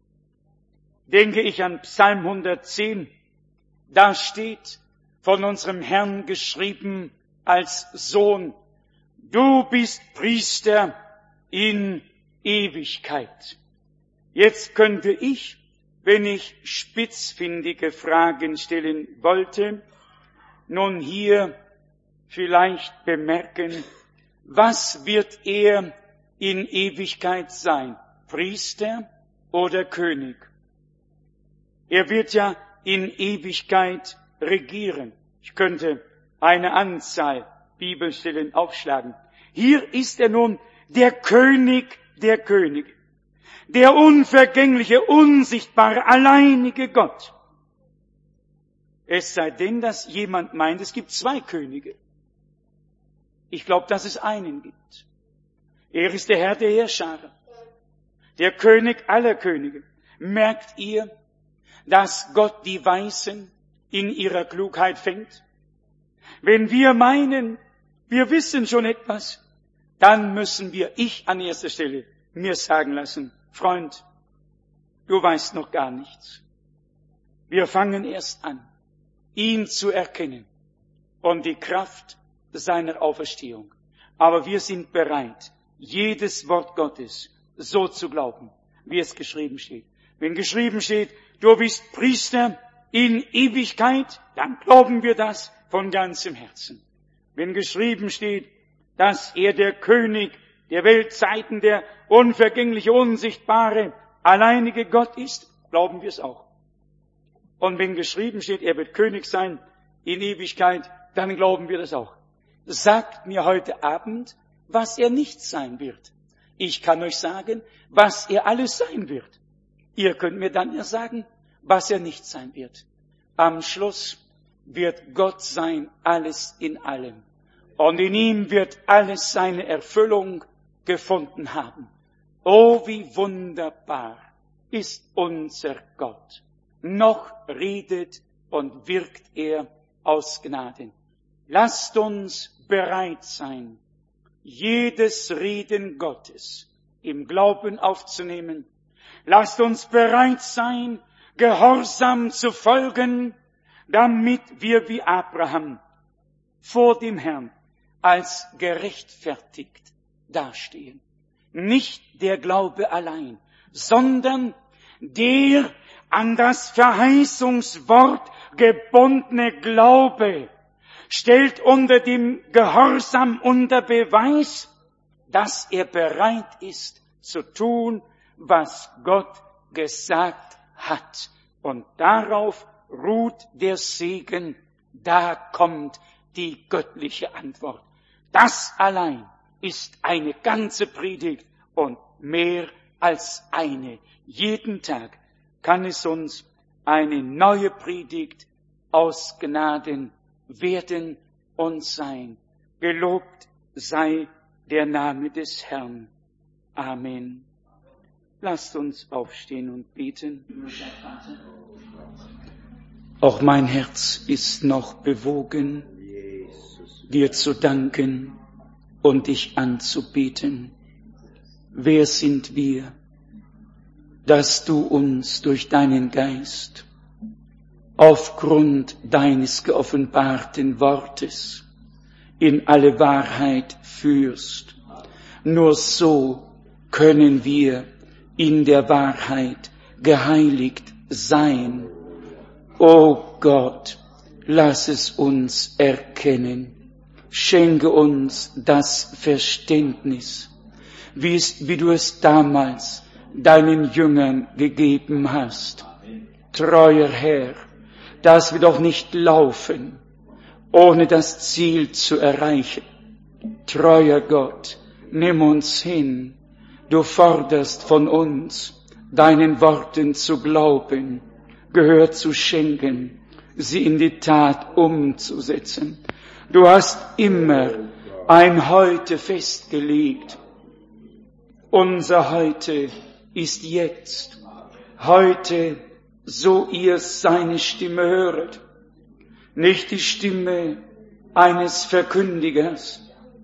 denke ich an Psalm 110. Da steht von unserem Herrn geschrieben als Sohn, du bist Priester in Ewigkeit. Jetzt könnte ich, wenn ich spitzfindige Fragen stellen wollte, nun hier vielleicht bemerken, was wird er in Ewigkeit sein? Priester oder König? Er wird ja in Ewigkeit regieren. Ich könnte eine Anzahl Bibelstellen aufschlagen. Hier ist er nun der König der Könige, der unvergängliche, unsichtbare, alleinige Gott. Es sei denn, dass jemand meint, es gibt zwei Könige. Ich glaube, dass es einen gibt. Er ist der Herr der Heerscharen, der König aller Könige. Merkt ihr, dass Gott die Weisen in ihrer Klugheit fängt? Wenn wir meinen, wir wissen schon etwas, dann müssen wir, ich an erster Stelle, mir sagen lassen, Freund, du weißt noch gar nichts. Wir fangen erst an, ihn zu erkennen und die Kraft seiner Auferstehung. Aber wir sind bereit, jedes Wort Gottes so zu glauben, wie es geschrieben steht. Wenn geschrieben steht, du bist Priester in Ewigkeit, dann glauben wir das von ganzem Herzen. Wenn geschrieben steht, dass er der König der Weltzeiten, der unvergängliche, unsichtbare, alleinige Gott ist, glauben wir es auch. Und wenn geschrieben steht, er wird König sein in Ewigkeit, dann glauben wir das auch. Sagt mir heute Abend, was er nicht sein wird. Ich kann euch sagen, was er alles sein wird. Ihr könnt mir dann ja sagen, was er nicht sein wird. Am Schluss wird Gott sein, alles in allem. Und in ihm wird alles seine Erfüllung gefunden haben. Oh, wie wunderbar ist unser Gott. Noch redet und wirkt er aus Gnaden. Lasst uns bereit sein, jedes Reden Gottes im Glauben aufzunehmen. Lasst uns bereit sein, gehorsam zu folgen, damit wir wie Abraham vor dem Herrn als gerechtfertigt dastehen. Nicht der Glaube allein, sondern der an das Verheißungswort gebundene Glaube stellt unter dem Gehorsam unter Beweis, dass er bereit ist zu tun, was Gott gesagt hat. Und darauf ruht der Segen, da kommt die göttliche Antwort. Das allein ist eine ganze Predigt und mehr als eine. Jeden Tag kann es uns eine neue Predigt aus Gnaden werden und sein. Gelobt sei der Name des Herrn. Amen. Lasst uns aufstehen und beten. Auch mein Herz ist noch bewogen, dir zu danken und dich anzubeten. Wer sind wir, dass du uns durch deinen Geist aufgrund deines geoffenbarten Wortes in alle Wahrheit führst? Nur so können wir in der Wahrheit geheiligt sein. O Gott, lass es uns erkennen. Schenke uns das Verständnis, wie du es damals deinen Jüngern gegeben hast. Treuer Herr, dass wir doch nicht laufen, ohne das Ziel zu erreichen. Treuer Gott, nimm uns hin. Du forderst von uns, deinen Worten zu glauben, Gehör zu schenken, sie in die Tat umzusetzen. Du hast immer ein Heute festgelegt. Unser Heute ist jetzt. Heute, so ihr seine Stimme höret. Nicht die Stimme eines Verkündigers,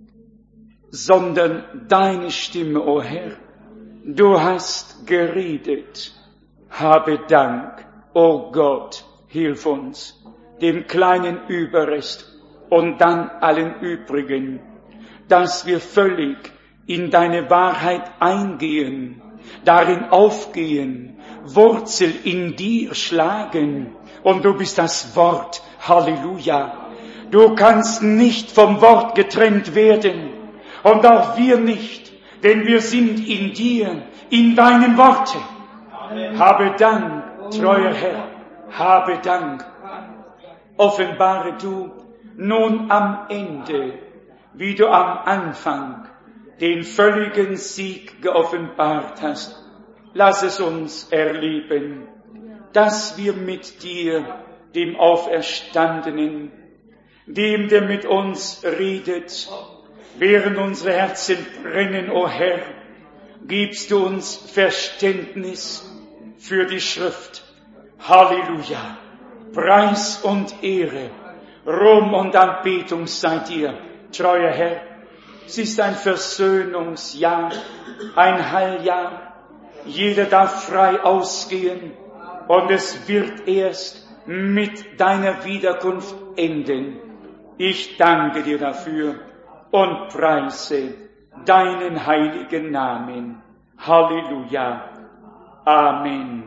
sondern deine Stimme, o Herr. Du hast geredet. Habe Dank, o Gott, hilf uns, dem kleinen Überrest und dann allen übrigen, dass wir völlig in deine Wahrheit eingehen, darin aufgehen, Wurzel in dir schlagen. Und du bist das Wort. Halleluja. Du kannst nicht vom Wort getrennt werden. Und auch wir nicht, denn wir sind in dir, in deinen Worten. Habe Dank, treuer Herr, habe Dank. Offenbare du nun am Ende, wie du am Anfang den völligen Sieg geoffenbart hast. Lass es uns erleben, dass wir mit dir, dem Auferstandenen, dem, der mit uns redet, während unsere Herzen brennen, o Herr, gibst du uns Verständnis für die Schrift. Halleluja! Preis und Ehre, Ruhm und Anbetung sei dir, treuer Herr. Es ist ein Versöhnungsjahr, ein Heiljahr. Jeder darf frei ausgehen und es wird erst mit deiner Wiederkunft enden. Ich danke dir dafür und preise deinen heiligen Namen. Halleluja. Amen.